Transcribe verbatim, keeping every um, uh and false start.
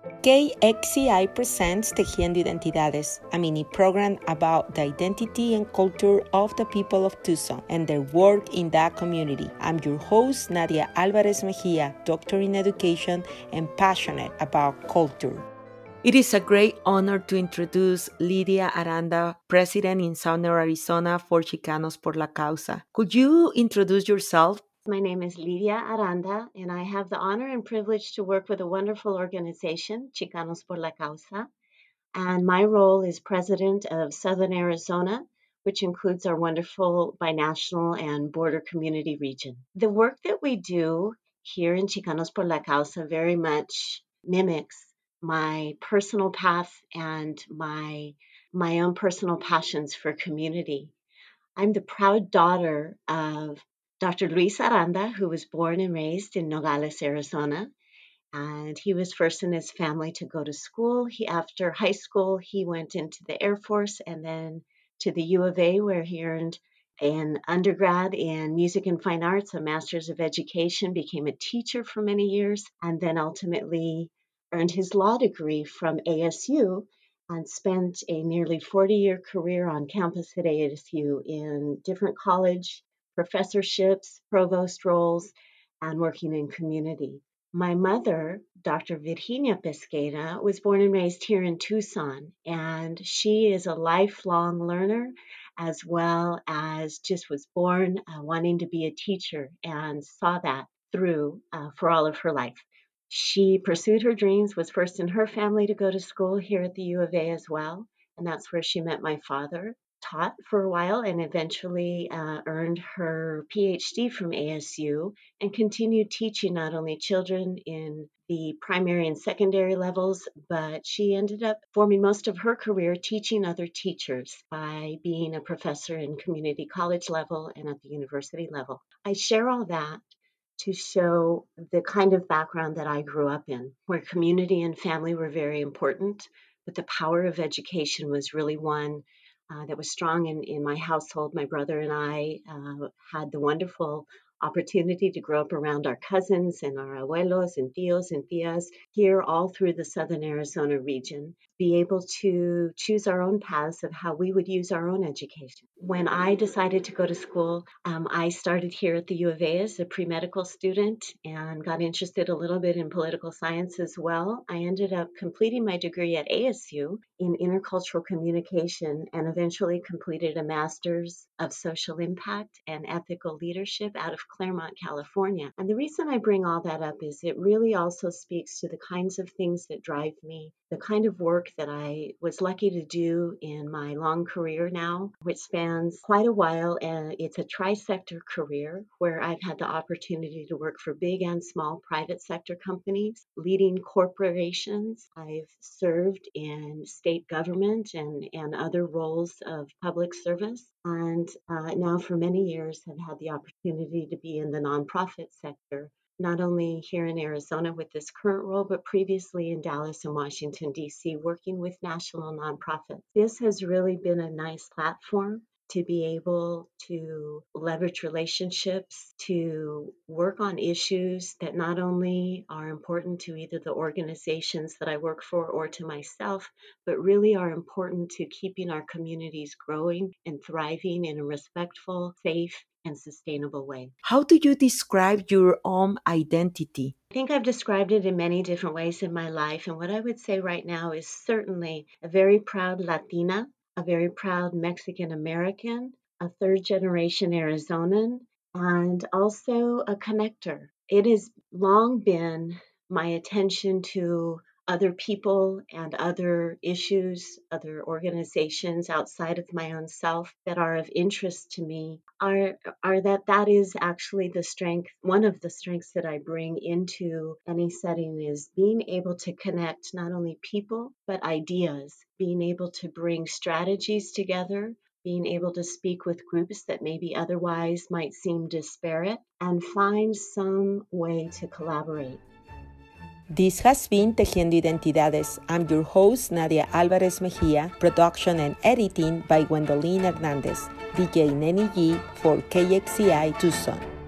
K X C I presents Tejiendo Identidades, a mini program about the identity and culture of the people of Tucson and their work in that community. I'm your host, Nadia Alvarez Mejia, doctor in education and passionate about culture. It is a great honor to introduce Lydia Aranda, President in Southern Arizona for Chicanos por la Causa. Could you introduce yourself? My name is Lydia Aranda, and I have the honor and privilege to work with a wonderful organization, Chicanos por la Causa. And my role is president of Southern Arizona, which includes our wonderful binational and border community region. The work that we do here in Chicanos por la Causa very much mimics my personal path and my, my own personal passions for community. I'm the proud daughter of Doctor Luis Aranda, who was born and raised in Nogales, Arizona. And he was first in his family to go to school. He, after high school, he went into the Air Force and then to the U of A, where he earned an undergrad in music and fine arts, a master's of education, became a teacher for many years, and then ultimately earned his law degree from A S U and spent a nearly forty-year career on campus at A S U in different college professorships, provost roles, and working in community. My mother, Doctor Virginia Pesquera, was born and raised here in Tucson, and she is a lifelong learner as well as just was born uh, wanting to be a teacher and saw that through uh, for all of her life. She pursued her dreams, was first in her family to go to school here at the U of A as well, and that's where she met my father. Taught for a while and eventually uh, earned her P H D from A S U and continued teaching not only children in the primary and secondary levels, but she ended up forming most of her career teaching other teachers by being a professor in community college level and at the university level. I share all that to show the kind of background that I grew up in, where community and family were very important, but the power of education was really one uh, that was strong in, in my household. My brother and I uh, had the wonderful opportunity to grow up around our cousins and our abuelos and tios and tias here all through the Southern Arizona region, be able to choose our own paths of how we would use our own education. When I decided to go to school, um, I started here at the U of A as a pre-medical student and got interested a little bit in political science as well. I ended up completing my degree at A S U in intercultural communication and eventually completed a master's of social impact and ethical leadership out of Claremont, California. And the reason I bring all that up is it really also speaks to the kinds of things that drive me, the kind of work that I was lucky to do in my long career now, which spans quite a while. And it's a tri-sector career where I've had the opportunity to work for big and small private sector companies, leading corporations. I've served in state government and, and other roles of public service. And uh, now for many years have had the opportunity to be in the nonprofit sector, not only here in Arizona with this current role, but previously in Dallas and Washington, D C, working with national nonprofits. This has really been a nice platform to be able to leverage relationships, to work on issues that not only are important to either the organizations that I work for or to myself, but really are important to keeping our communities growing and thriving in a respectful, safe, and sustainable way. How do you describe your own identity? I think I've described it in many different ways in my life. And what I would say right now is certainly a very proud Latina, a very proud Mexican American, a third generation Arizonan, and also a connector. It has long been my attention to other people and other issues, other organizations outside of my own self that are of interest to me are, are that that is actually the strength, one of the strengths that I bring into any setting is being able to connect not only people, but ideas, being able to bring strategies together, being able to speak with groups that maybe otherwise might seem disparate and find some way to collaborate. This has been Tejiendo Identidades. I'm your host, Nadia Alvarez Mejia, production and editing by Gwendolyn Hernandez, D J Nenny G for K X C I Tucson.